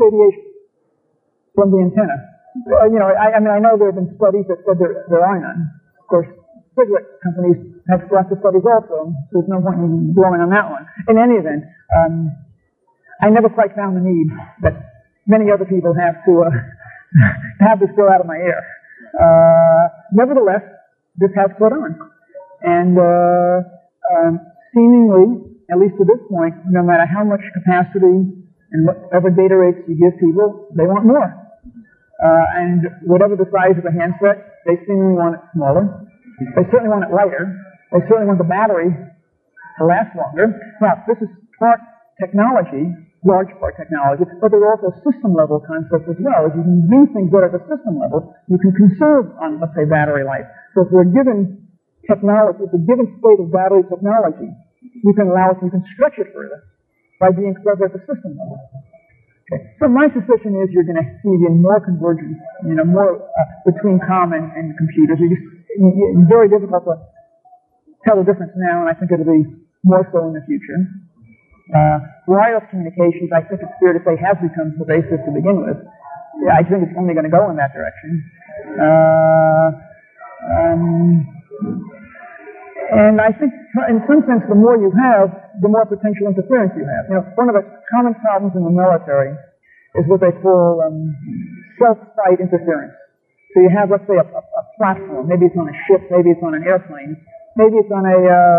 radiation from the antenna. I know there have been studies that said there are none. Of course, cigarette companies have lots of studies also, so there's no point in dwelling on that one. In any event, I never quite found the need that many other people have to have this go out of my ear. Nevertheless, this has caught on. And seemingly, at least to this point, no matter how much capacity and whatever data rates you give people, they want more. And whatever the size of the handset, they seemingly want it smaller. They certainly want it lighter. They certainly want the battery to last longer. Now, this is part technology, large part technology, but there are also system-level concepts as well. If you can do things better at the system level, you can conserve on, let's say, battery life. So if we're given technology, if a given state of battery technology, you can stretch it further by being clever at the system level. Okay. So my suspicion is you're going to see more convergence, more between COM and computers. It's very difficult to tell the difference now, and I think it'll be more so in the future. Wireless communications, I think it's fair to say, has become pervasive to begin with. Yeah, I think it's only going to go in that direction. And I think, in some sense, the more you have, the more potential interference you have. One of the common problems in the military is what they call self-site interference. So you have, let's say, a platform. Maybe it's on a ship. Maybe it's on an airplane. Maybe it's on a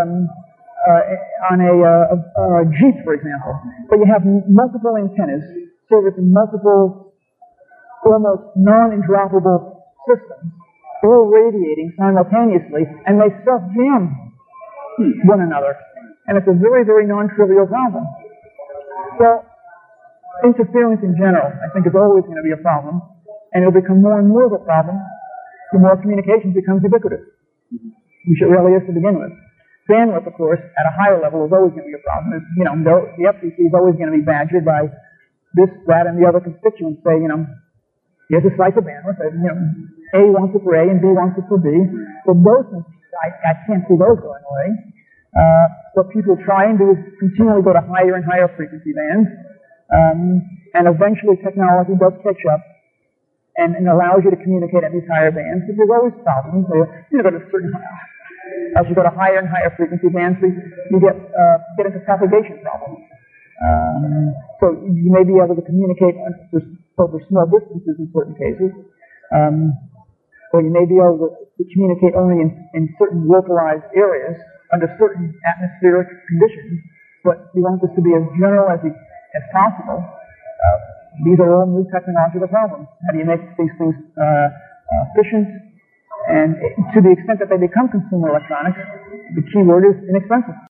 Jeep, for example. But you have multiple antennas servicing multiple, almost non-indroppable systems, all radiating simultaneously, and they self-jam one another. And it's a very, very non-trivial problem. So, interference in general, I think, is always going to be a problem, and it'll become more and more of a problem the more communication becomes ubiquitous, which it really is to begin with. Bandwidth, of course, at a higher level is always going to be a problem. The FCC is always going to be badgered by this, that, and the other constituents say, here's a slice of bandwidth. A wants it for A and B wants it for B. So those things, I can't see those going away. What people try and do is continually go to higher and higher frequency bands, and eventually technology does catch up and allows you to communicate at these higher bands. But there's always problems. Go to certain, as you go to higher and higher frequency bands, you get into propagation problems. So you may be able to communicate over small distances in certain cases, or you may be able to communicate only in certain localized areas under certain atmospheric conditions, but you want this to be as general as possible. These are all new technological problems. How do you make these things efficient? And to the extent that they become consumer electronics, the key word is inexpensive.